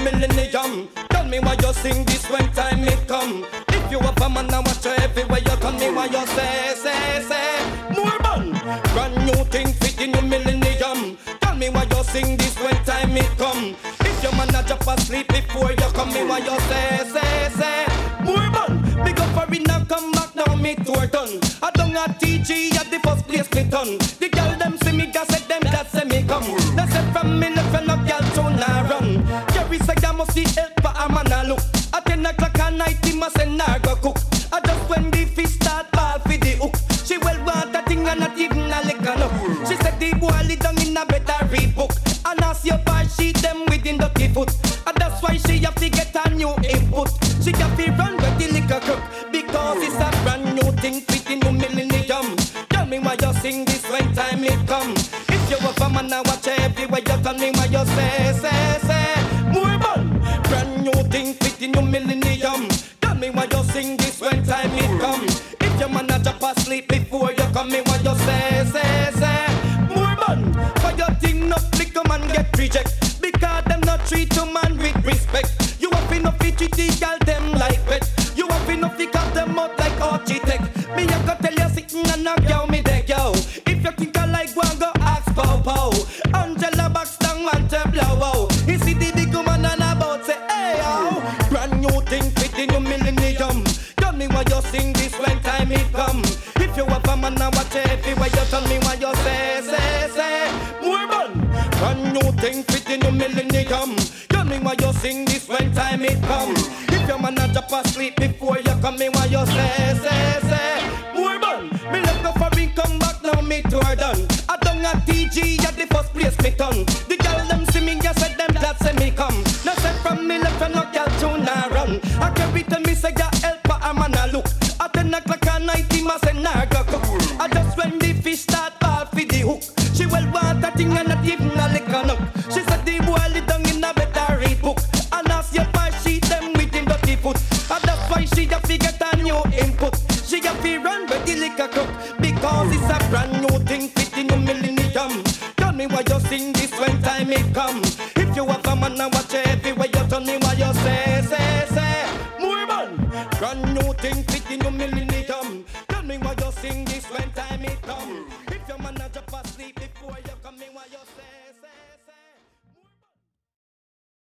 millennium. Tell me why you sing this when time it come. If you have a man I watch you everywhere you tell me why you say more bun. Brand new thing fit in your millennium. Tell me why you sing this when time it come. If your man a drop asleep before you come, me why you say more bun. Big up for it now, come back now, me tour done. I don't have TG at the first place me done. The girl them see me, gas at them that say me come. They say from me left and no girl to nah run. Jerry say I must see help for a man a look. At 10 o'clock at night he must say nah go cook. I just when the fish start ball for the hook. She well want that thing and not even a lick enough. She said the boy lit down in a better rebook. And as your bar she them within the foot. And that's why she have to get a new input. She have to run with the liquor cook. Because it's a brand new thing fitting new millennium. Tell me why you sing this when time it come. If you have a man I watch everywhere you tell me why you say more bun. Brand new thing fitting new millennium. Tell me why you sing this when time it come. If your man a drop asleep before you come, me why you say more bun. For your thing not flick a man get reject. Because them not treat a man with respect. You have enough to treat the girl them like pet. You have enough to cut them out like architect. Me I can tell you sitting and knock you me deck yo. If you think I like one go ask pow pow. Angela Baxter want to blow wow. You see the big woman and about say hey yo. Brand new thing fitting your millennium. Tell me why you sing this when time it come. If you have a man I watch everywhere you tell me why you say more bun. Brand new thing fitting your millennium. Tell me why you sing this when time it come. If your man a drop asleep before you come, me why you say more bun. Me left go for me come back now me tour done. I don't have TG at the first place me done. The girl them see me just said them that say me come. Now say from me left and no girl to nah run. I carry tell me say ya help for a man a look. At 10 o'clock at night he must say nah go cook. I just when the fish start ball for the hook. She well want that thing and not even a lick on up. She said the boy lit down in a better read book. And as your bar she them within dirty foot. And that's why she have to get a new input. She have to run with the liquor cook. Because it's a brand new thing fitting your millennium. Tell me why you sing this when time it come. If you have a man I watch everywhere you tell me why you say more bun. Brand new